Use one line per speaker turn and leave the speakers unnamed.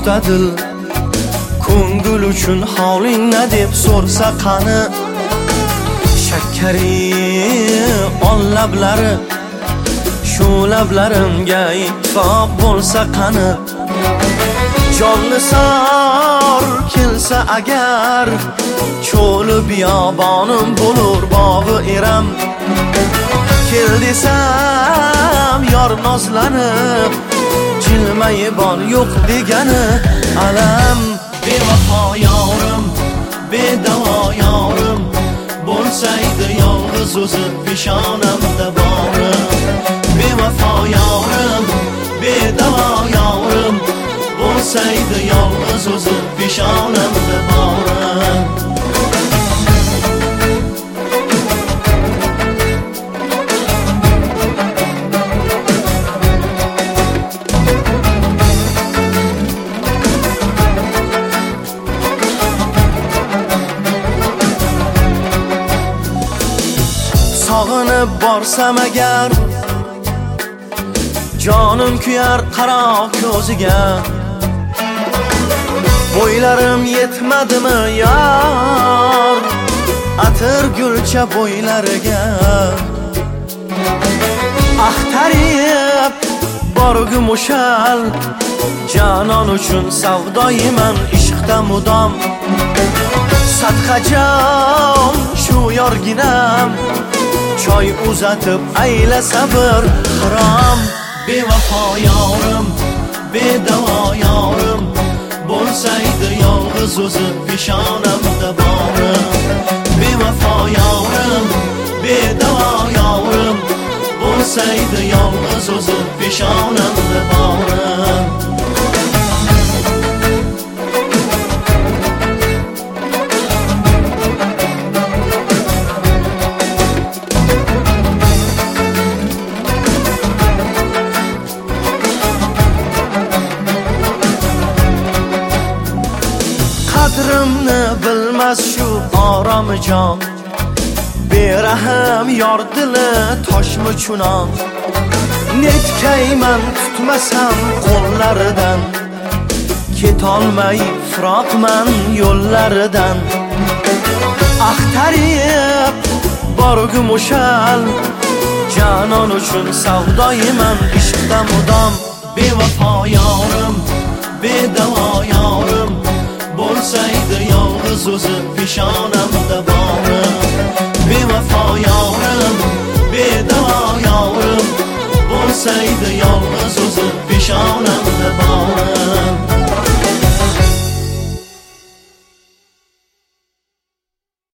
so'ramoqda dil. Ko'ngil uchun holing ne deb so'rsa qani, shakkari ol lablari, shu lablarimga ittifoq bo'lsa qani. Jonli sar kelsa agar, cho'li biyobonim bo'lur bog'i eram. Kel desam yor nozlanib, jilmayib bor yo'q degani alam. Bevafo yorim, bedavo yorim, bo'lsaydi yolg'iz o'zi peshonamda borim. Bevafo yorim, bedavo yorim, bo'lsaydi yolg'iz o'zi peshonamda borim. Sog'inib borsam agar, jonim kuyar qaro ko'ziga. Bo'ylarim yetmadimi yor, atir gulcha bo'ylariga. Axtarib borgum o'shal, janon uchun savdoyiman ishqda mudom. Sadqajon shu yorginam, choy uzatib ayla sabr harom. Bevafo yorim, bedavo yorim, bo'lsaydi yolg'iz o'zi peshonamda borim. Bevafo yorim, bedavo yorim, bo'lsaydi yolg'iz o'zi peshonamda borim. Qadrimni bilmas shu oromjon, berahm yor dili toshmi chunon. Netkayman tutmasam qo'llaridan, ketolmay firoqman yo'llaridan. Axtarib borgum o'shal, janon uchun savdoyiman ishqda mudom. Bevafo yorim, bedavo yorim, bo'lsaydi yolg'iz o'zi peshonamda borim. Bevafo yorim, bedavo yorim, bo'lsaydi yolg'iz o'zi peshonamda borim.